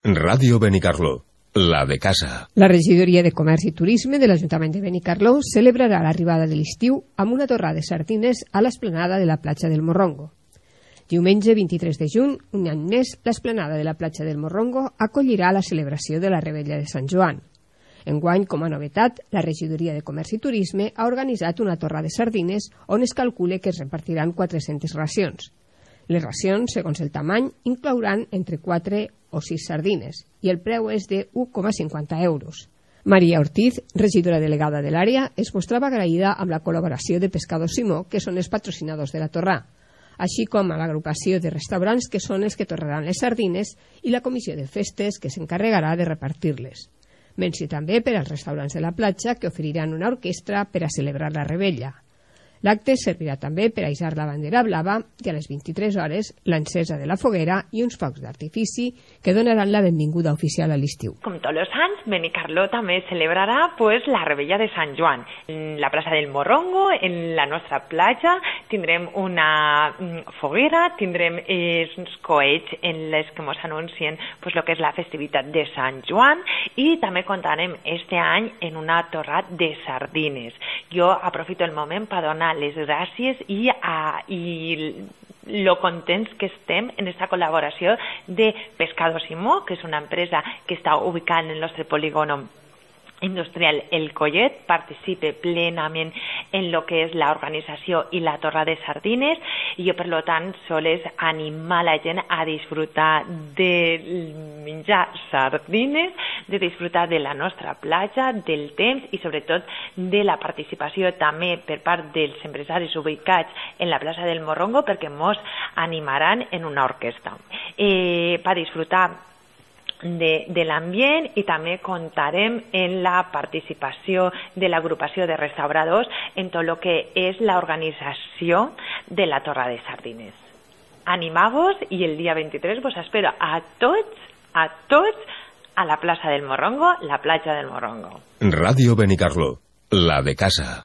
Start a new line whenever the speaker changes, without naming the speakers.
Ràdio Benicarló, la de casa.
La regidoria de Comerç i Turisme de l'Ajuntament de Benicarló celebrarà l'arribada de l'estiu amb una torrada de sardines a l'esplanada de la platja del Morrongo. Diumenge 23 de juny, un any més, l'esplanada de la platja del Morrongo acollirà la celebració de la Rebella de Sant Joan. Enguany, com a novetat, la regidoria de Comerç i Turisme ha organitzat una torrada de sardines on es calcula que es repartiran 400 racions. Les racions, segons el tamany, inclouran entre 4 o 6 sardines i el preu és de 1,50 euros. Maria Ortiz, regidora delegada de l'àrea, es mostrava agraïda amb la col·laboració de Pescador Simó, que són els patrocinadors de la torrà, així com a l'agrupació de restaurants que són els que torraran les sardines i la comissió de festes que s'encarregarà de repartir-les. Menció també per als restaurants de la platja que oferiran una orquestra per a celebrar la rebella. L'acte servirà també per a hissar la bandera blava i a les 23 hores l'encesa de la foguera i uns focs d'artifici que donaran la benvinguda oficial a l'estiu.
Com tots els anys, Benicarló també celebrarà la Rebella de Sant Joan. En la plaça del Morrongo, en la nostra platja, tindrem una foguera, tindrem els coets en les que ens anuncien el que és la festivitat de Sant Joan i també comptarem este any en una torrada de sardines. Jo aprofito el moment per donar les gràcies i lo contents que estem en aquesta col·laboració de Pescador Simó, que és una empresa que està ubicada en el nostre polígono industrial El Collet, participe plenament en lo que és l'organització i la torra de sardines i jo per lo tant sols animar la gent a disfrutar de menjar sardines, de disfrutar de la nostra platja, del temps i sobretot de la participació també per part dels empresaris ubicats en la plaça del Morrongo perquè mos animaran en una orquestra. Per disfrutar de l'ambient i també comptarem en la participació de l'agrupació de restauradors en tot el que és l'organització de la torra de sardines. Animeu-vos i el dia 23 vos espero a tots a la plaça del Morrongo, la platja del Morrongo.
Ràdio Benicarló, la de casa.